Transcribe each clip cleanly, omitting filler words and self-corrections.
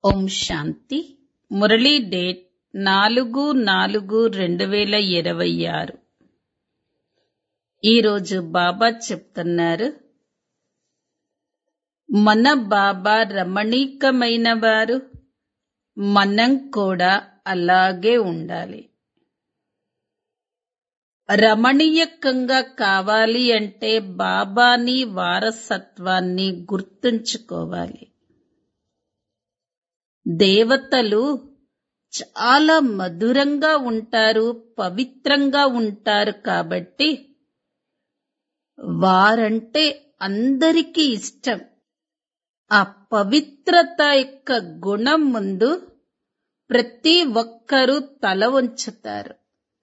ఓం శాంతి. Murali date 4/4/2026. ఈరోజు బాబా చెప్తున్నారు, మన బాబా రమణీకమైన వారు, మనం కూడా అలాగే ఉండాలి. రమణీయకంగా కావాలి అంటే బాబాని వారసత్వాన్ని గుర్తుంచుకోవాలి. దేవతలు చాలా మధురంగా ఉంటారు, పవిత్రంగా ఉంటారు. కాబట్టి వారంటే అందరికీ ఇష్టం. ఆ పవిత్రత యొక్క గుణం ముందు ప్రతి ఒక్కరూ తల వంచుతారు.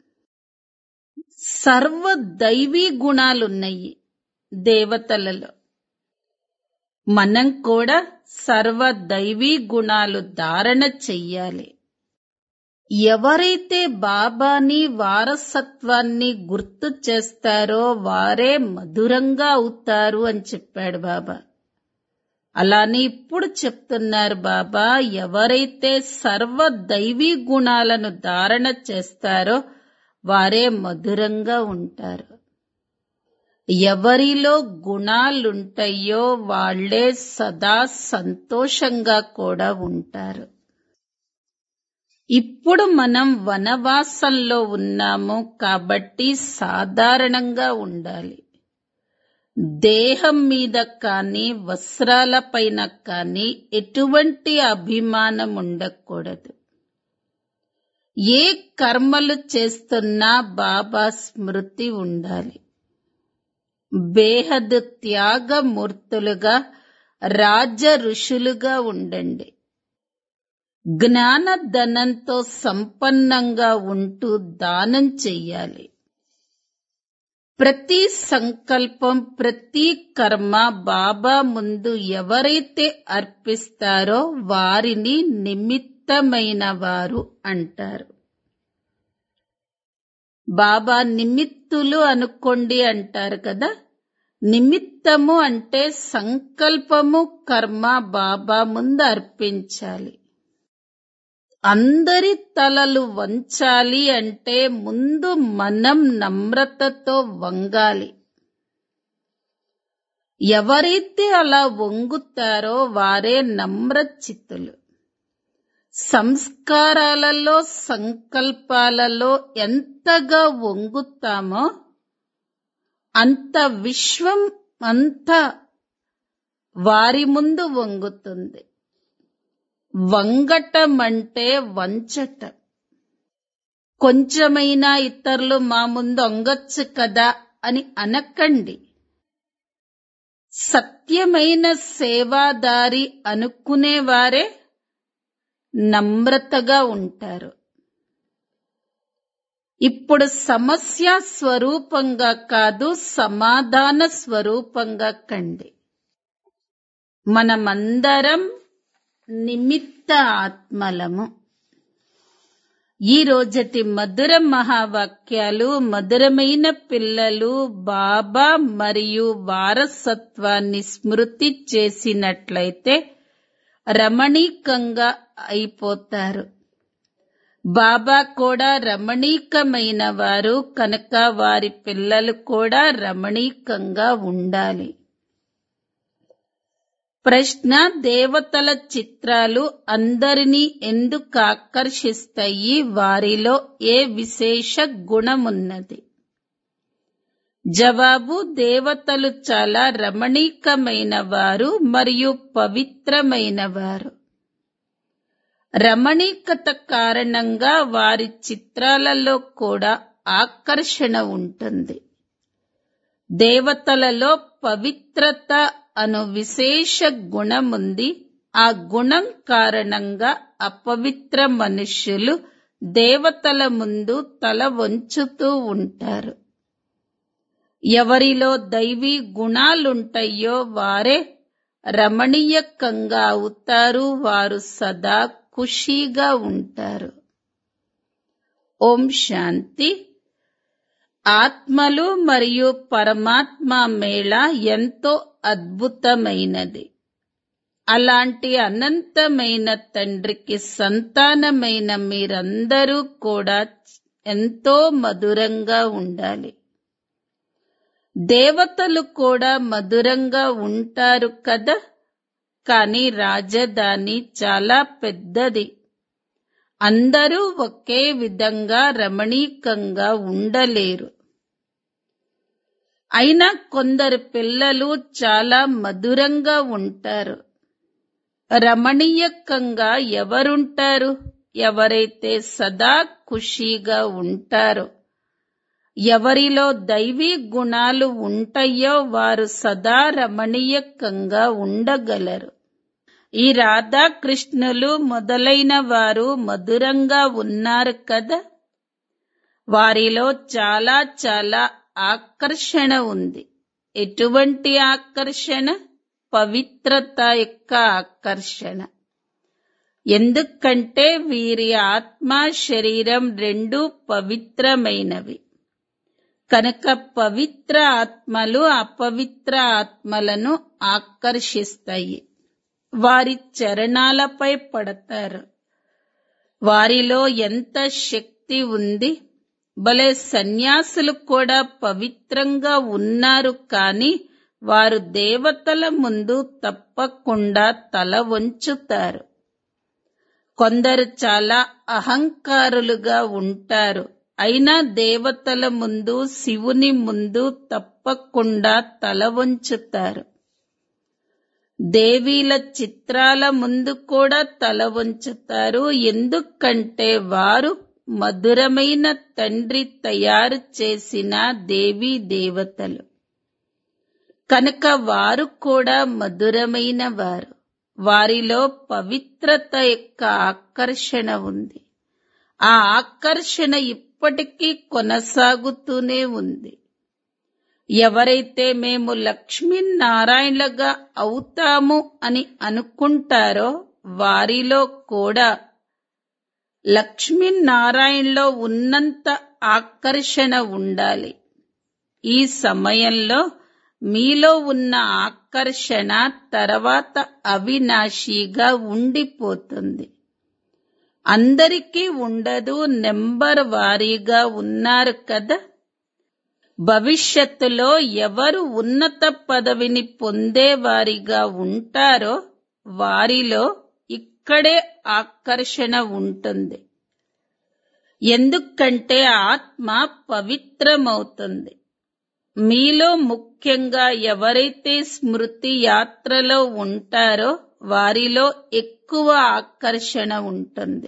సర్వ దైవీ గుణాలున్నాయి దేవతలలో. మనం కూడా సర్వ దైవీ గుణాలు ధారణ చెయ్యాలి. ఎవరైతే బాబాని వారసత్వాన్ని గుర్తు చేస్తారో వారే మధురంగా అవుతారు అని చెప్పాడు బాబా. అలానే ఇప్పుడు చెప్తున్నారు బాబా, ఎవరైతే సర్వ దైవీ గుణాలను ధారణ చేస్తారో వారే మధురంగా ఉంటారు. ఎవరిలో గుణాలుంటాయో వాళ్లే సదా సంతోషంగా కూడా ఉంటారు. ఇప్పుడు మనం వనవాసంలో ఉన్నాము కాబట్టి సాధారణంగా ఉండాలి. దేహం మీద కానీ వస్త్రాలపైన కానీ ఎటువంటి అభిమానం ఉండకూడదు. ఏ కర్మలు చేస్తున్నా బాబా స్మృతి ఉండాలి. బేహద్ త్యాగమూర్తులుగా రాజ ఋషులుగా ఉండండి. జ్ఞానధనంతో సంపన్నంగా ఉంటూ దానం చెయ్యాలి. ప్రతి సంకల్పం, ప్రతి కర్మ బాబా ముందు ఎవరైతే అర్పిస్తారో వారిని నిమిత్తమైన వారు అంటారు. బాబా నిమిత్తులు అనుకోండి అంటారు కదా. నిమిత్తము అంటే సంకల్పము, కర్మ బాబా ముందు అర్పించాలి. అందరి తలలు వంచాలి అంటే ముందు మనం నమ్రతతో వంగాలి. ఎవరైతే అలా వంగుతారో వారే నమ్రచిత్తులు. సంస్కారాలలో, సంకల్పాలలో ఎంతగా వంగుతామో అంత విశ్వం అంతా వారి ముందు వంగుతుంది. వంగటం అంటే వంచటం. కొంచెమైనా ఇతరులు మా ముందు వంగొచ్చు కదా అని అనకండి. సత్యమైన సేవాదారి అనుకునేవారే నమ్రతగా ఉంటారు. ఇప్పుడు సమస్య స్వరూపంగా కాదు, సమాధాన స్వరూపంగా కండి. మనమందరం నిమిత్త ఆత్మలము. ఈ రోజటి మధుర మహావాక్యాలు, మధురమైన పిల్లలు బాబా మరియు వారసత్వాన్ని స్మృతి చేసినట్లయితే రమణీకంగా అయిపోతారు. బాబా కూడా రమణీకమైన వారు కనుక వారి పిల్లలు కూడా రమణీకంగా ఉండాలి. ప్రశ్న: దేవతల చిత్రాలు అందరినీ ఎందుకు ఆకర్షిస్తాయి? వారిలో ఏ విశేష గుణమున్నది? జవాబు: దేవతలు చాలా రమణీకమైన వారు మరియు పవిత్రమైన వారు. రమణీకత కారణంగా వారి చిత్రాలలో కూడా ఆకర్షణ ఉంటుంది. దేవతలలో పవిత్రత అను విశేష గుణముంది. ఆ గుణం కారణంగా అపవిత్ర మనుష్యులు దేవతల ముందు తల వంచుతూ ఉంటారు. ఎవరిలో దైవీ గుణాలుంటాయో వారే రమణీయకంగా అవుతారు. వారు సదా ఖుషీగా ఉంటారు. ఓం శాంతి. ఆత్మలు మరియు పరమాత్మ మేళ ఎంతో అద్భుతమైనది. అలాంటి అనంతమైన తండ్రికి సంతానమైన మీరందరూ కూడా ఎంతో మధురంగా ఉండాలి. దేవతలు కూడా మధురంగా ఉంటారు కదా, కానీ రాజధాని చాలా పెద్దది. అందరూ ఒకే విధంగా రమణీకంగా ఉండలేరు. అయినా కొందరు పిల్లలు చాలా మధురంగా ఉంటారు. రమణీయకంగా ఎవరుంటారు? ఎవరైతే సదా ఖుషీగా ఉంటారో, ఎవరిలో దైవీ గుణాలు ఉంటాయో వారు సదా రమణీయకంగా ఉండగలరు. ఈ రాధాకృష్ణులు మొదలైన వారు మధురంగా ఉన్నారు కదా. వారిలో చాలా చాలా ఆకర్షణ ఉంది. ఎటువంటి ఆకర్షణ? పవిత్రత యొక్క ఆకర్షణ. ఎందుకంటే వీరి ఆత్మ శరీరం రెండూ పవిత్రమైనవి. కనుక పవిత్ర ఆత్మలు అపవిత్ర ఆత్మలను ఆకర్షిస్తాయి. వారి చరణాలపై పడతారు. వారిలో ఎంత శక్తి ఉంది! భలే సన్యాసులు కూడా పవిత్రంగా ఉన్నారు, కానీ వారు దేవతల ముందు తప్పకుండా తల వంచుతారు. కొందరు చాలా అహంకారులుగా ఉంటారు, అయినా దేవతల ముందు, శివుని ముందు తప్పకుండా తల వంచుతారు. దేవీల చిత్రాల ముందు కూడా తల వంచుతారు. ఎందుకంటే వారు మధురమైన తండ్రి తయారు చేసిన దేవీ దేవతలు. కనుక వారు కూడా మధురమైన వారు. వారిలో పవిత్రత యొక్క ఆకర్షణ ఉంది. ఆ ఆకర్షణ ఇప్పటికీ కొనసాగుతూనే ఉంది. ఎవరైతే మేము లక్ష్మీనారాయణలుగా అవుతాము అని అనుకుంటారో వారిలో కూడా లక్ష్మీనారాయణలో ఉన్నంత ఆకర్షణ ఉండాలి. ఈ సమయంలో మీలో ఉన్న ఆకర్షణ తర్వాత అవినాశిగా ఉండిపోతుంది. అందరికీ ఉండదు, నెంబర్ వారీగా ఉన్నారు కదా. భవిష్యత్తులో ఎవరు ఉన్నత పదవిని పొందేవారిగా ఉంటారో వారిలో ఇక్కడే ఆకర్షణ ఉంటుంది. ఎందుకంటే ఆత్మ పవిత్రమవుతుంది. మీలో ముఖ్యంగా ఎవరైతే స్మృతి యాత్రలో ఉంటారో వారిలో ఎక్కువ ఆకర్షణ ఉంటుంది.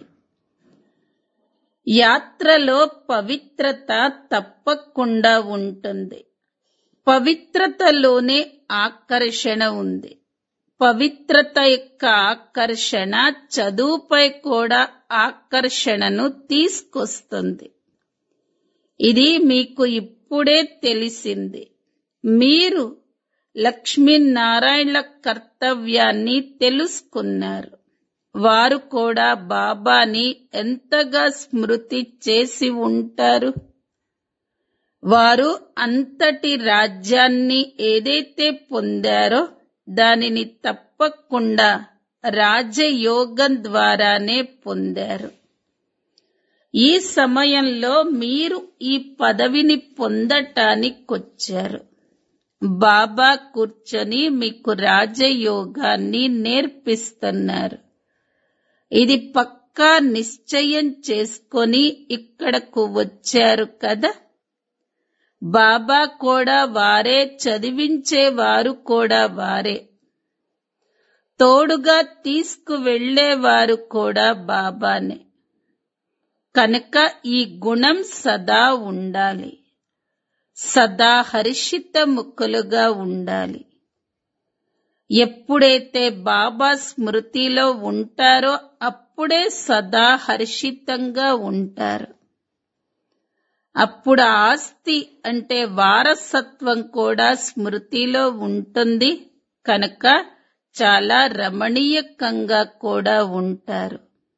యాత్రలో పవిత్రత తప్పకుండా ఉంటుంది. పవిత్రతలోనే ఆకర్షణ ఉంది. పవిత్రత యొక్క ఆకర్షణ చదువుపై కూడా ఆకర్షణను తీసుకొస్తుంది. ఇది మీకు ఇప్పుడే తెలిసింది. మీరు లక్ష్మీనారాయణల కర్తవ్యాన్ని తెలుసుకున్నారు. వారు కూడా బాబాని ఎంతగా స్మృతి చేసి ఉంటారు. వారు అంతటి రాజ్యాన్ని ఏదైతే పొందారో దానిని తప్పకుండా రాజయోగం ద్వారానే పొందారు. ఈ సమయంలో మీరు ఈ పదవిని పొందటానికొచ్చారు. బాబా కూర్చొని మీకు రాజయోగాన్ని నేర్పిస్తున్నారు. ఇది పక్కా నిశ్చయం చేసుకొని ఇక్కడకు వచ్చారు కదా. బాబా కూడా వారే, చదివించేవారు కూడా వారే, తోడుగా తీసుకువెళ్లేవారు కూడా బాబానే. కనుక ఈ గుణం సదా ఉండాలి. సదా హర్షిత ముఖులుగా ఉండాలి. ఎప్పుడైతే బాబా స్మృతిలో ఉంటారో అప్పుడే సదా హర్షితంగా ఉంటారు. అప్పుడు ఆస్తి అంటే వారసత్వం కూడా స్మృతిలో ఉంటుంది. కనుక చాలా రమణీయకంగా కూడా ఉంటారు.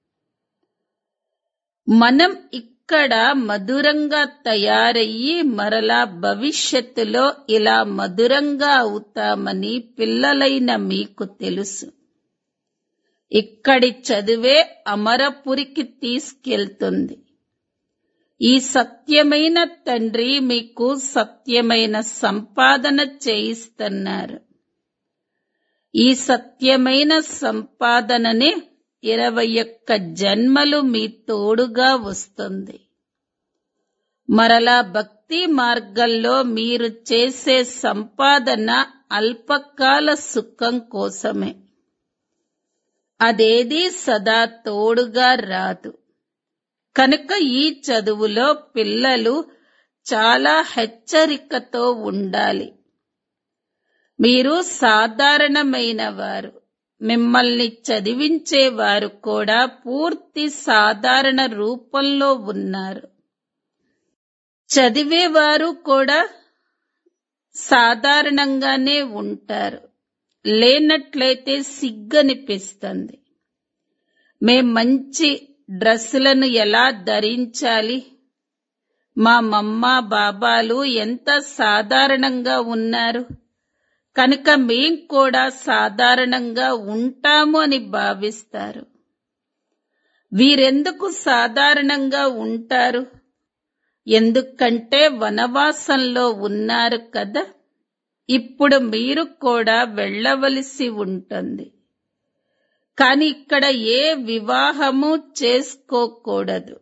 మనం ఇక్కడ మధురంగా తయారయ్యి మరలా భవిష్యత్తులో ఇలా మధురంగా అవుతామని పిల్లలైన మీకు తెలుసు. ఇక్కడి చదువే అమరపురికి తీసుకెళ్తుంది. ఈ సత్యమైన తండ్రి మీకు సత్యమైన సంపాదన చేయిస్తున్నారు. ఈ సత్యమైన సంపాదననే 21 జన్మలు మీ తోడుగా వస్తుంది. మరలా భక్తి మార్గంలో మీరు చేసే సంపాదన అల్పకాల సుఖం కోసమే. అదేదీ సదా తోడుగా రాదు. కనుక ఈ చదువులో పిల్లలు చాలా హెచ్చరికతో ఉండాలి. మీరు సాధారణమైన వారు. మిమ్మల్ని చదివించేవారు కూడా పూర్తి సాధారణ రూపంలో ఉన్నారు. చదివేవారు కూడా సాధారణంగానే ఉంటారు. లేనట్లయితే సిగ్గనిపిస్తుంది. మేం మంచి డ్రెస్సులను ఎలా ధరించాలి? మా మమ్మా బాబాలు ఎంత సాధారణంగా ఉన్నారు, కనుక మేం కూడా సాధారణంగా ఉంటాము అని భావిస్తారు. వీరెందుకు సాధారణంగా ఉంటారు? ఎందుకంటే వనవాసంలో ఉన్నారు కదా. ఇప్పుడు మీరు కూడా వెళ్ళవలసి ఉంటుంది. కాని ఇక్కడ ఏ వివాహము చేసుకోకూడదు.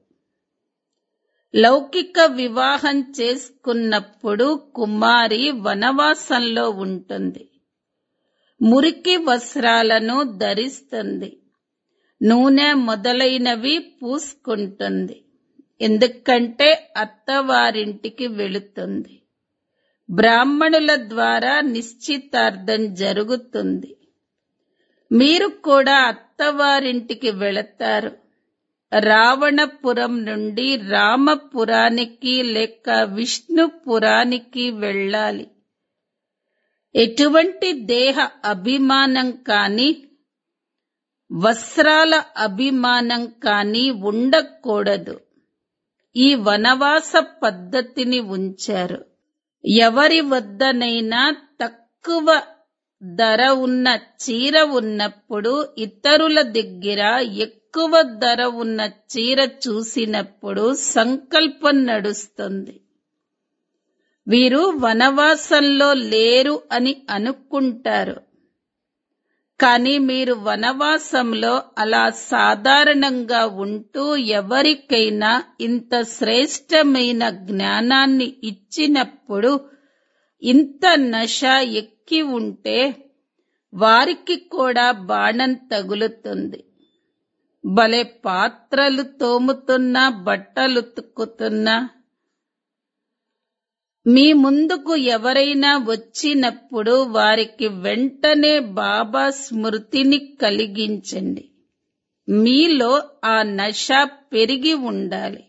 లౌకిక వివాహం చేసుకున్నప్పుడు కుమారి వనవాసంలో ఉంటుంది. మురికి వస్త్రాలను ధరిస్తుంది. నూనె మొదలైనవి పూసుకుంటుంది. ఎందుకంటే అత్తవారింటికి వెళుతుంది. బ్రాహ్మణుల ద్వారా నిశ్చితార్థం జరుగుతుంది. మీరు కూడా అత్తవారింటికి వెళతారు. రావణపురం నుండి రామపురానికి లేక విష్ణుపురానికి వెళ్ళాలి. ఎటువంటి దేహ అభిమానం కానీ వస్త్రాల అభిమానం కానీ ఉండకూడదు. ఈ వనవాస పద్ధతిని ఉంచారు. ఎవరి వద్దనైనా తక్కువ ధర ఉన్న చీర ఉన్నప్పుడు ఇతరుల దగ్గర ఎక్కువ ధర ఉన్న చీర చూసినప్పుడు సంకల్పం నడుస్తుంది. వీరు వనవాసంలో లేరు అని అనుకుంటారు. కానీ మీరు వనవాసంలో అలా సాధారణంగా ఉంటూ ఎవరికైనా ఇంత శ్రేష్టమైన జ్ఞానాన్ని ఇచ్చినప్పుడు ఇంత నశ ఎక్కి ఉంటే వారికి కూడా బాణం తగులుతుంది. భలే పాత్రలు తోముతున్నా బట్టలు ఉతుకుతున్నా మీ ముందుకు ఎవరైనా వచ్చినప్పుడు వారికి వెంటనే బాబా స్మృతిని కలిగించండి. మీలో ఆ నశ పెరిగి ఉండాలి.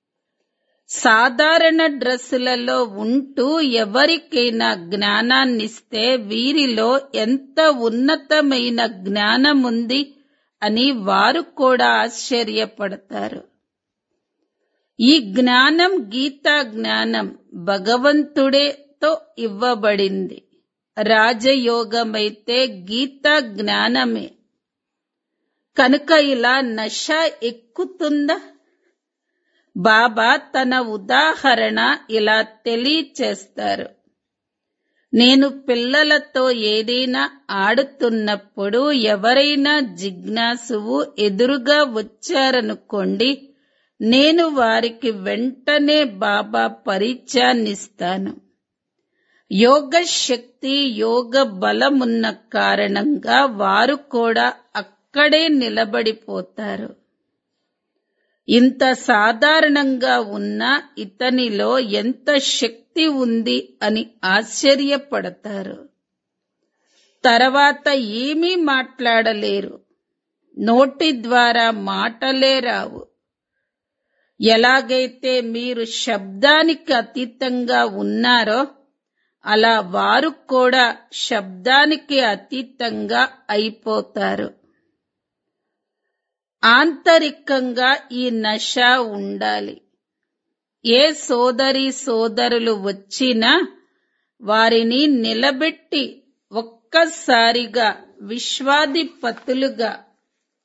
సాధారణ డ్రెస్సులలో ఉంటూ ఎవరికైనా జ్ఞానాన్నిస్తే వీరిలో ఎంత ఉన్నతమైన జ్ఞానముంది అని వారు కూడా ఆశ్చర్యపడతారు. ఈ జ్ఞానం గీతా జ్ఞానం భగవంతుడేతో ఇవ్వబడింది. రాజయోగమైతే గీతా జ్ఞానమే. కనుక ఇలా నశ ఎక్కుతుందా? బాబా తన ఉదాహరణ ఇలా తెలియచేస్తారు. నేను పిల్లలతో ఏదైనా ఆడుతున్నప్పుడు ఎవరైనా జిజ్ఞాసువు ఎదురుగా వచ్చారనుకోండి, నేను వారికి వెంటనే బాబా పరిచయాన్నిస్తాను. యోగ శక్తి యోగ బలమున్న కారణంగా వారు కూడా అక్కడే నిలబడిపోతారు. ఇంత సాధారణంగా ఉన్న ఇతనిలో ఎంత శక్తి ఉంది అని ఆశ్చర్యపడతారు. తర్వాత ఏమీ మాట్లాడలేరు. నోటి ద్వారా మాటలే రావు. ఎలాగైతే మీరు శబ్దానికి అతీతంగా ఉన్నారో అలా వారు కూడా శబ్దానికి అతీతంగా అయిపోతారు. ఆంతరికంగా ఈ నశ ఉండాలి. ఏ సోదరి సోదరులు వచ్చినా వారిని నిలబెట్టి ఒక్కసారిగా విశ్వాధిపతులుగా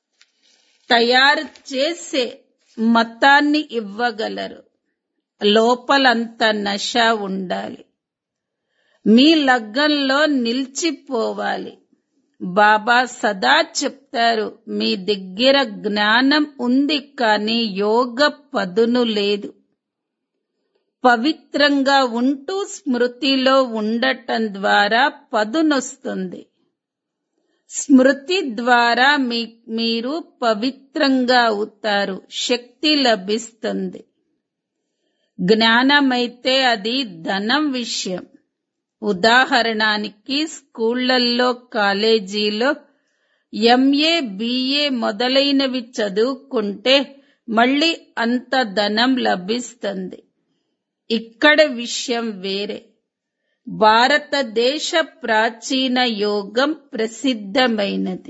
తయారు చేసే మతాన్ని ఇవ్వగలరు. లోపలంత నశ ఉండాలి. మీ లగ్గంలో నిలిచిపోవాలి. బాబా సదా చెప్తారు, మీ దగ్గర జ్ఞానం ఉంది, కానీ యోగ పదును లేదు. పవిత్రంగా ఉంటూ స్మృతిలో ఉండటం ద్వారా పదునొస్తుంది. స్మృతి ద్వారా మీరు పవిత్రంగా అవుతారు, శక్తి లభిస్తుంది. జ్ఞానమైతే అది ధనం విషయం. ఉదాహరణానికి స్కూళ్లలో, కాలేజీలో ఎంఏ, బిఏ మొదలైనవి చదువుకుంటే మళ్ళీ అంత ధనం లభిస్తుంది. ఇక్కడ విషయం వేరే. భారతదేశ ప్రాచీన యోగం ప్రసిద్ధమైనది.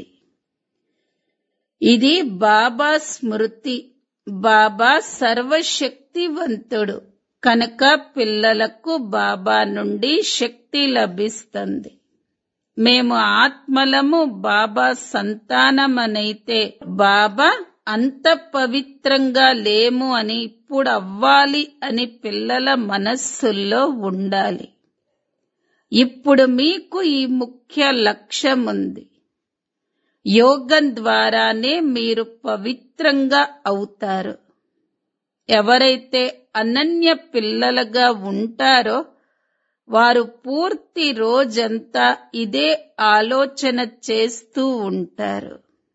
ఇది బాబా స్మృతి. బాబా సర్వశక్తివంతుడు కనుక పిల్లలకు బాబా నుండి శక్తి లభిస్తుంది. మేము ఆత్మలము, బాబా సంతానమనైతే బాబా అంత పవిత్రంగా లేము అని, ఇప్పుడు అవ్వాలి అని పిల్లల మనస్సుల్లో ఉండాలి. ఇప్పుడు మీకు ఈ ముఖ్య లక్ష్యం ఉంది. యోగం ద్వారానే మీరు పవిత్రంగా అవుతారు. ఎవరైతే అనన్య పిల్లలుగా ఉంటారో వారు పూర్తి రోజంతా ఇదే ఆలోచన చేస్తూ ఉంటారు.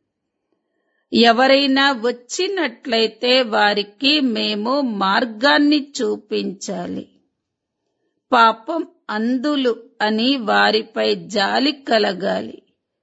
ఎవరైనా వచ్చినట్లయితే వారికి మేము మార్గాన్ని చూపించాలి. పాపం అంధులు అని వారిపై జాలి కలగాలి.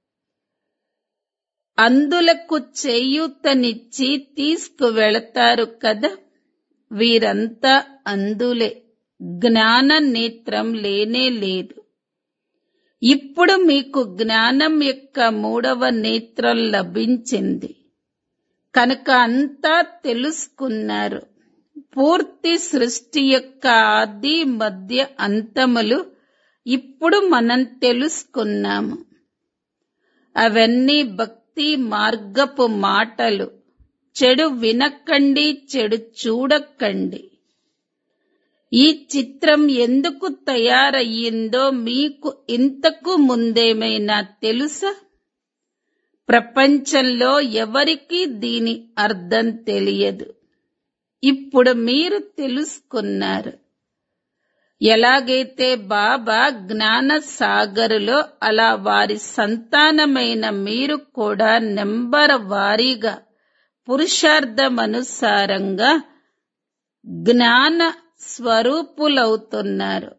అంధులకు చేయూతనిచ్చి తీసుకువెళతారు కదా. వీరంతా అంధులే, జ్ఞాన నేత్రం లేనే లేదు. ఇప్పుడు మీకు జ్ఞానం యొక్క 3వ నేత్రం లభించింది కనుక అంతా తెలుసుకున్నారు. పూర్తి సృష్టి యొక్క ఆది, మధ్య, అంతములు ఇప్పుడు మనం తెలుసుకున్నాము. అవన్నీ భక్తి మార్గపు మాటలు. చెడు వినకండి, చెడు చూడకండి. ఈ చిత్రం ఎందుకు తయారయ్యిందో మీకు ఇంతకు ముందేమైనా తెలుసా? ప్రపంచంలో ఎవరికీ దీని అర్థం తెలియదు. ఇప్పుడు మీరు తెలుసుకున్నారు. ఎలాగైతే బాబా జ్ఞాన సాగరులో, అలా వారి సంతానమైన మీరు కూడా నెంబర్ వారీగా పురుషార్థమనుసారంగా జ్ఞాన స్వరూపులవుతున్నారు.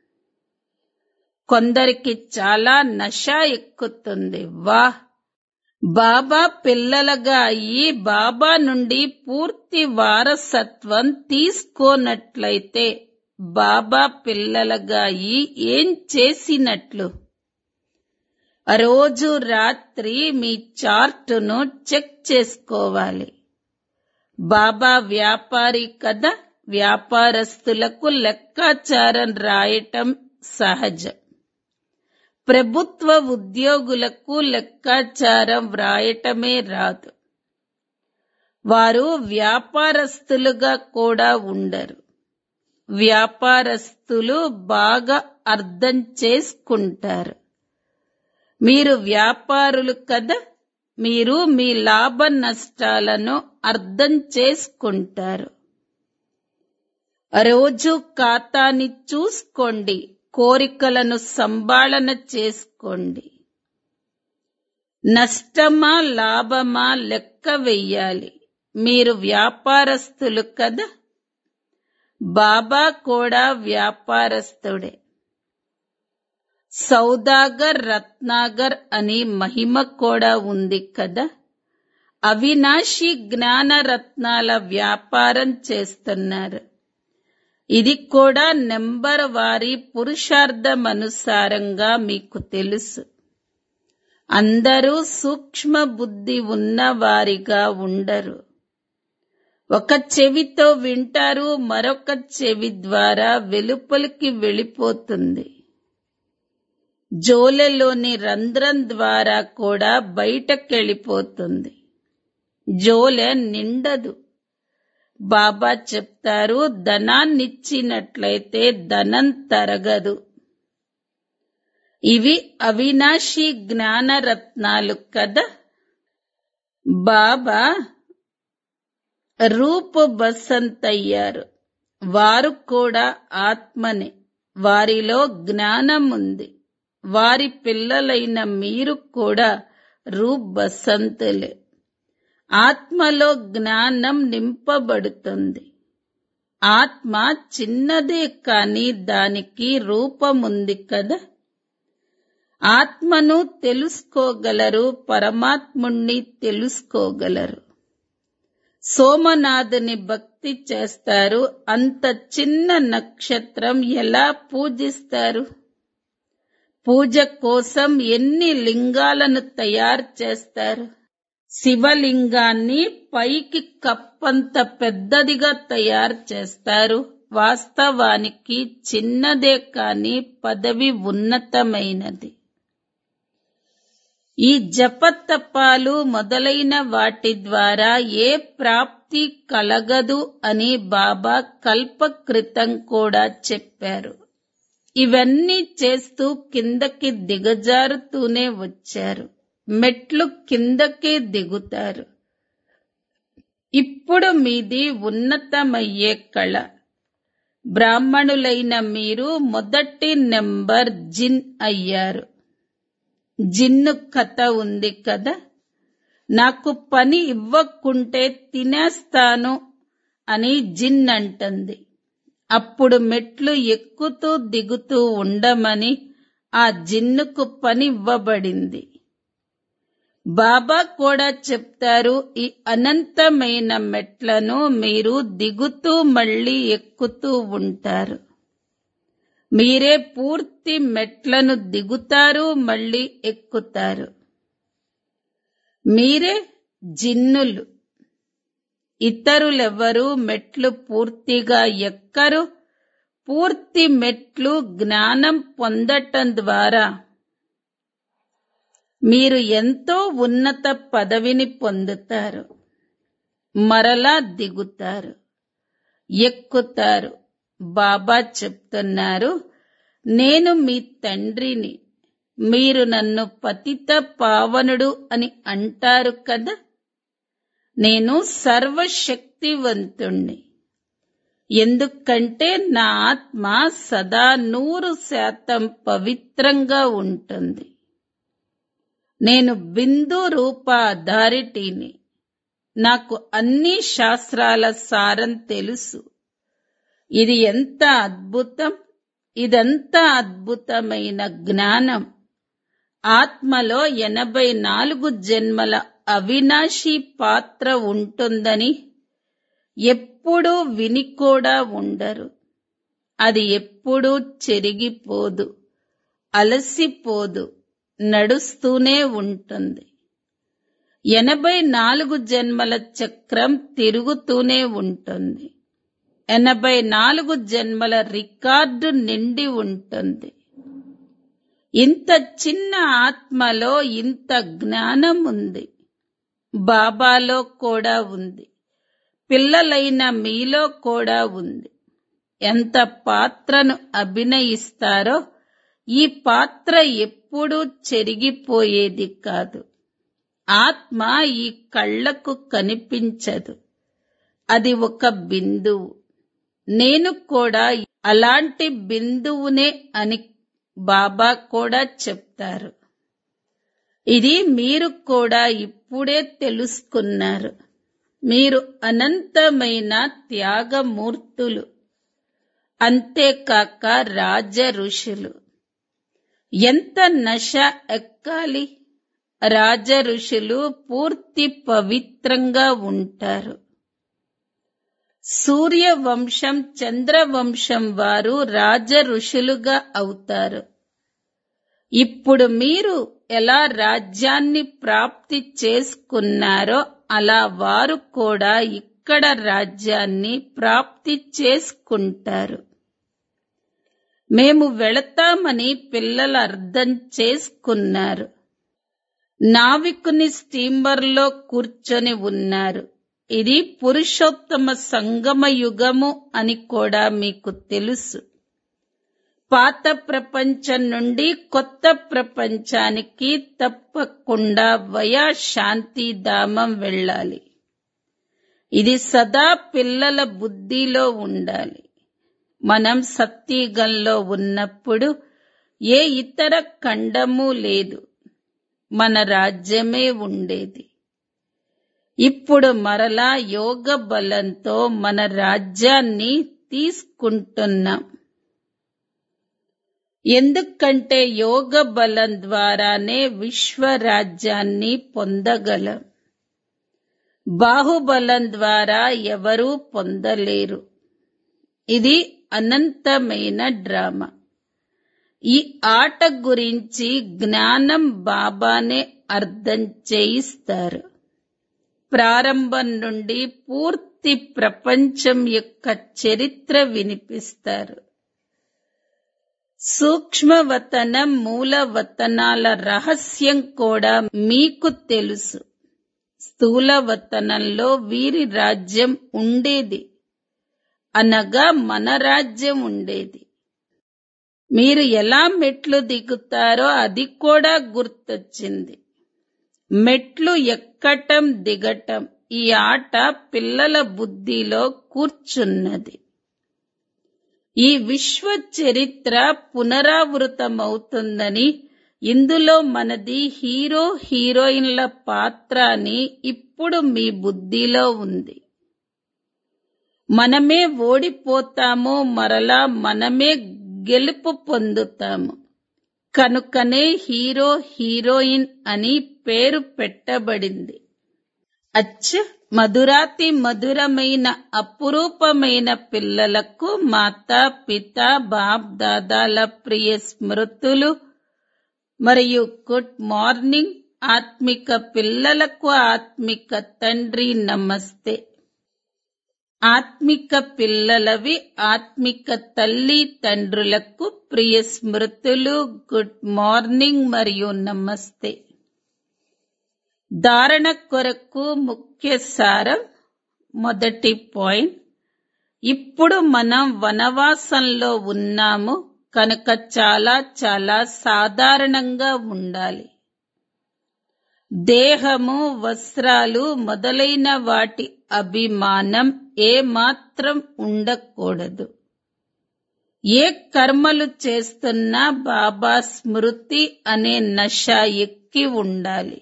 కొందరికి చాలా నశ ఎక్కుతుంది. వాహ్! బాబా పిల్లలుగా అయ్యి బాబా నుండి పూర్తి వారసత్వం తీసుకోనట్లయితే బాబా పిల్లలుగా అయ్యి ఏం చేసినట్లు? రోజు రాత్రి మీ చార్టును చెక్ చేసుకోవాలి. బాబా వ్యాపారి కదా. వ్యాపారస్తులకు లెక్కాచారం రాయటం సహజం. ప్రభుత్వ ఉద్యోగులకు లెక్కాచారం వ్రాయటమే రాదు. వారు వ్యాపారస్తులుగా కూడా ఉండరు. వ్యాపారస్తులు బాగా అర్థం చేసుకుంటారు. మీరు వ్యాపారులు కదా. మీరు మీ లాభ నష్టాలను అర్థం చేసుకుంటారు. రోజు ఖాతాని చూసుకోండి. కోరికలను సంభాళన చేసుకోండి. నష్టమా లాభమా లెక్క వెయ్యాలి. మీరు వ్యాపారస్తులు కదా. బాబా కూడా వ్యాపారస్తుడే. సౌదాగర్, రత్నాగర్ అని మహిమ కూడా ఉంది కదా. అవినాశి జ్ఞాన రత్నాల వ్యాపారం చేస్తున్నారు. ఇది కూడా నెంబర్ వారి పురుషార్థమనుసారంగా మీకు తెలుసు. అందరూ సూక్ష్మ బుద్ధి ఉన్నవారిగా ఉండరు. ఒక చెవితో వింటారు, మరొక చెవి ద్వారా వెలుపలికి వెళ్ళిపోతుంది. జోలెలోని రంధ్రం ద్వారా కూడా బయటకెళ్ళిపోతుంది. జోలె నిండదు. బాబా చెప్తారు, ధనాన్నిచ్చినట్లయితే ధనం తరగదు. ఇవి అవినాశి జ్ఞానరత్నాలు కదా. బాబా రూప్ బసంత్ అయ్యారు. వారు కూడా ఆత్మనే. వారిలో జ్ఞానం ఉంది. వారి పిల్లలైన మీరు కూడా రూప్ బసంతులే. ఆత్మలో జ్ఞానం నింపబడుతుంది. ఆత్మ చిన్నదే కాని దానికి రూపముంది కదా. ఆత్మను తెలుసుకోగలరు, పరమాత్ముణ్ణి తెలుసుకోగలరు. సోమనాథుని భక్తి చేస్తారు. అంత చిన్న నక్షత్రం ఎలా పూజిస్తారు? పూజ కోసం ఎన్ని లింగాలను తయారు చేస్తారు? శివలింగాన్ని పైకి కప్పంత పెద్దదిగా తయారు చేస్తారు. వాస్తవానికి చిన్నదే కాని పదవి ఉన్నతమైనది. ఈ జపతపాలు మొదలైన వాటి ద్వారా ఏ ప్రాప్తి కలగదు అని బాబా కల్పకృతం కూడా చెప్పారు. ఇవన్నీ చేస్తూ కిందకి దిగజారుతూనే వచ్చారు. మెట్లు కిందకే దిగుతారు. ఇప్పుడు మీది ఉన్నతమయ్యే కళ. బ్రాహ్మణులైన మీరు మొదటి నెంబర్ జిన్ అయ్యారు. జిన్ను కథ ఉంది కదా. నాకు పని ఇవ్వకుంటే తినేస్తాను అని జిన్ అంటుంది. అప్పుడు మెట్లు ఎక్కుతూ దిగుతూ ఉండమని ఆ జిన్నుకు పని ఇవ్వబడింది. బాబా కూడా చెప్తారు, ఈ అనంతమైన మెట్లను మీరు దిగుతూ మళ్ళీ ఎక్కుతూ ఉంటారు. మీరే పూర్తి మెట్లను దిగుతారు, మళ్ళీ ఎక్కుతారు. మీరే జిన్నులు. ఇతరులెవరూ మెట్లు పూర్తిగా ఎక్కరు. పూర్తి మెట్లు జ్ఞానం పొందటం ద్వారా మీరు ఎంతో ఉన్నత పదవిని పొందుతారు. మరలా దిగుతారు, ఎక్కుతారు. బాబా చెప్తున్నారు, నేను మీ తండ్రిని. మీరు నన్ను పతిత పావనుడు అని అంటారు కదా. నేను సర్వశక్తివంతుణ్ణి. ఎందుకంటే నా ఆత్మ సదా 100% పవిత్రంగా ఉంటుంది. నేను బిందు రూపాధారిటిని. నాకు అన్ని శాస్త్రాల సారం తెలుసు. ఇది ఎంత అద్భుతం! ఇదంతా అద్భుతమైన జ్ఞానం. ఆత్మలో 84 జన్మల అవినాశి పాత్ర ఉంటుందని ఎప్పుడూ విని కూడా ఉండరు. అది ఎప్పుడూ చెరిగిపోదు, అలసిపోదు, నడుస్తూనే ఉంటుంది. 84 జన్మల చక్రం తిరుగుతూనే ఉంటుంది. 84 జన్మల రికార్డు నిండి ఉంటుంది. ఇంత చిన్న ఆత్మలో ఇంత జ్ఞానం ఉంది. బాబాలో కూడా ఉంది. పిల్లలైన మీలో కూడా ఉంది. ఎంత పాత్రను అభినయిస్తారో ఈ పాత్ర ఎప్పుడూ చెరిగిపోయేది కాదు. ఆత్మ ఈ కళ్లకు కనిపించదు. అది ఒక బిందువు. నేను కూడా అలాంటి బిందువునే అని బాబా కూడా చెప్తారు. ఇది మీరు కూడా ఇప్పుడే తెలుసుకున్నారు. మీరు అనంతమైన త్యాగమూర్తులు. అంతేకాక రాజ ఋషులు. ఎంత నశ ఎక్కాలి! రాజ ఋషులు పూర్తి పవిత్రంగా ఉంటారు. సూర్యవంశం, చంద్రవంశం వారు రాజ ఋషులుగా అవుతారు. ఇప్పుడు మీరు ఎలా రాజ్యాన్ని ప్రాప్తి చేసుకున్నారో అలా వారు కూడా ఇక్కడ రాజ్యాన్ని ప్రాప్తి చేసుకుంటారు. మేము వెళతామని పిల్లలు అర్థం చేసుకున్నారు. నావికుని స్టీమర్లో కూర్చొని ఉన్నారు. ఇది పురుషోత్తమ సంగమ యుగము అని కూడా మీకు తెలుసు. పాత ప్రపంచం నుండి కొత్త ప్రపంచానికి తప్పకుండా వయా శాంతిధామం వెళ్ళాలి. ఇది సదా పిల్లల బుద్ధిలో ఉండాలి. మనం సత్యుగంలో ఉన్నప్పుడు ఏ ఇతర ఖండము లేదు, మన రాజ్యమే ఉండేది. ఇప్పుడు మరలా యోగ బలంతో మన రాజ్యాన్ని తీసుకుంటున్నాం. ఎందుకంటే యోగ బలం ద్వారానే విశ్వరాజ్యాన్ని పొందగలం. బాహుబలం ద్వారా ఎవరూ పొందలేరు. ఇది అనంతమైన డ్రామా. ఈ ఆట గురించి జ్ఞానం బాబానే అర్థం చేయిస్తారు. ప్రారంభం నుండి పూర్తి ప్రపంచం యొక్క చరిత్ర వినిపిస్తారు. సూక్ష్మవతనం మూలవతనాల రహస్యం కూడా మీకు తెలుసు. స్థూలవతనంలో వీరి రాజ్యం ఉండేది, అనగా మన రాజ్యం ఉండేది. మీరు ఎలా మెట్లు దిగుతారో అది కూడా గుర్తొచ్చింది. మెట్లు ఎక్కటం దిగటం, ఈ ఆట పిల్లల బుద్ధిలో కూర్చున్నది. ఈ విశ్వ చరిత్ర పునరావృతమవుతుందని, ఇందులో మనది హీరో హీరోయిన్ల పాత్ర అని ఇప్పుడు మీ బుద్ధిలో ఉంది. మనమే ఓడిపోతాము, మరలా మనమే గెలుపు పొందుతాము. కనుకనే హీరో హీరోయిన్ అని పేరు పెట్టబడింది. మధురాతి మధురమైన అపురూపమైన పిల్లలకు మాతా పిత బాప్ దాదాల ప్రియ స్మృతులు మరియు గుడ్ మార్నింగ్. ఆత్మిక పిల్లలకు ఆత్మిక తండ్రి నమస్తే. ఆత్మిక పిల్లలవి ఆత్మిక తల్లి తండ్రులకు ప్రియ స్మృతులు, గుడ్ మార్నింగ్ మరియు నమస్తే. ధారణ కొరకు ముఖ్య సారం. మొదటి పాయింట్, ఇప్పుడు మనం వనవాసంలో ఉన్నాము కనుక చాలా చాలా సాధారణంగా ఉండాలి. దేహము, వస్త్రాలు మొదలైన వాటి అభిమానం ఏమాత్రం ఉండకూడదు. ఏ కర్మలు చేస్తున్నా బాబా స్మృతి అనే నష ఎక్కి ఉండాలి.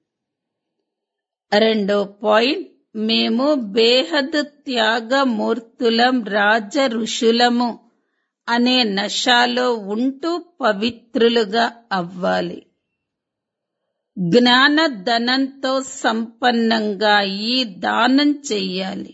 రెండో పాయింట్, మేము బేహద్ త్యాగమూర్తులం, రాజ ఋషులము అనే నషాలో ఉంటూ పవిత్రులుగా అవ్వాలి. జ్ఞాన ధనంతో సంపన్నంగా ఈ దానం చెయ్యాలి.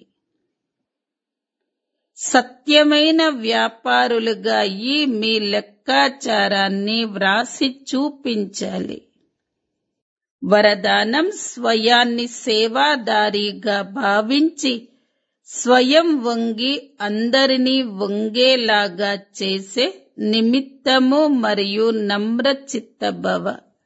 సత్యమైన వ్యాపారులుగా ఈ మీ లెక్కాచారాన్ని వ్రాసి చూపించాలి. వరదానం, స్వయాన్ని సేవాదారిగా భావించి స్వయం వంగి అందరినీ వంగేలాగా చేసే నిమిత్తము మరియు నమ్రచిత్తభవ.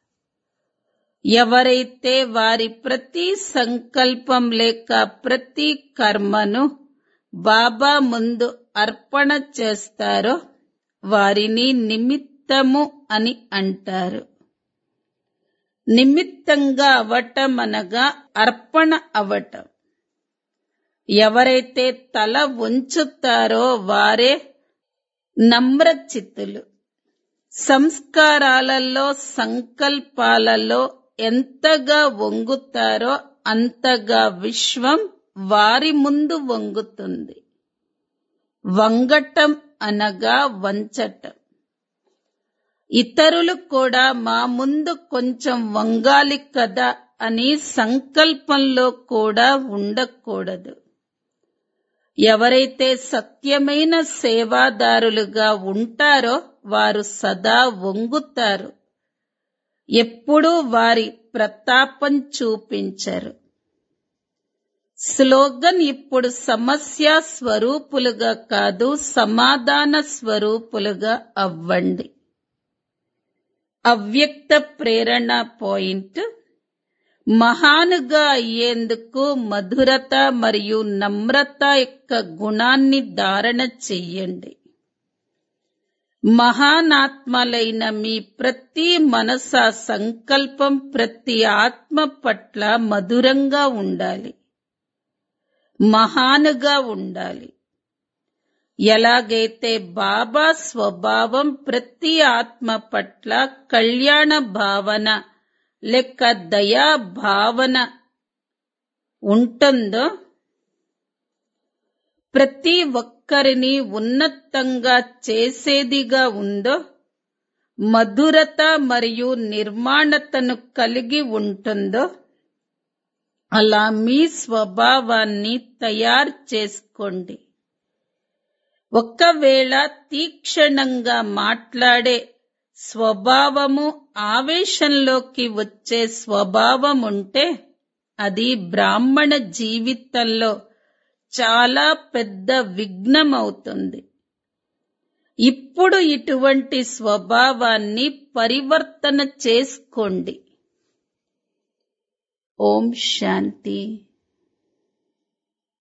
ఎవరైతే వారి ప్రతి సంకల్పం లేక ప్రతి కర్మను బాబా ముందు అర్పణ చేస్తారో వారిని నిమిత్తము అని అంటారు. నిమిత్తంగా అవటం అనగా అర్పణ అవటం. ఎవరైతే తల వంచుతారో వారే నమ్రచిత్తులు. సంస్కారాలలో, సంకల్పాలలో ఎంతగా వంగుతారో అంతగా విశ్వం వారి ముందు వంగుతుంది. వంగటం అనగా వంచటం. ఇతరులు కూడా మా ముందు కొంచెం వంగాలి కదా అని సంకల్పంలో కూడా ఉండకూడదు. ఎవరైతే సత్యమైన సేవాదారులుగా ఉంటారో వారు సదా వంగుతారు. ఎప్పుడూ వారి ప్రతాపం చూపించరు. స్లోగన్ ఇప్పుడు సమస్య స్వరూపులుగా కాదు, సమాధాన స్వరూపులుగా అవ్వండి. అవ్యక్త ప్రేరణ పాయింట్. మహానుగా అయ్యేందుకు మధురత మరియు నమ్రత యొక్క గుణాన్ని ధారణ చెయ్యండి. మహానాత్మలైన మీ ప్రతి మనస సంకల్పం ప్రతి ఆత్మ పట్ల మధురంగా ఉండాలి, మహానుగా ఉండాలి. ఎలాగైతే బాబా స్వభావం ప్రతి ఆత్మ పట్ల కళ్యాణ భావన లేక దయా భావన ఉంటుందో, ప్రతి ఒక్కరిని ఉన్నతంగా చేసేదిగా ఉందో, మధురత మరియు నిర్మాణతను కలిగి ఉంటుందో, అలా మీ స్వభావాన్ని తయారు చేసుకోండి. ఒకవేళ తీక్షణంగా మాట్లాడే స్వభావము, ఆవేశంలోకి వచ్చే స్వభావం ఉంటే అది బ్రాహ్మణ జీవితంలో చాలా పెద్ద విఘ్నమవుతుంది. ఇప్పుడు ఇటువంటి స్వభావాన్ని పరివర్తన చేసుకోండి. ఓం శాంతి.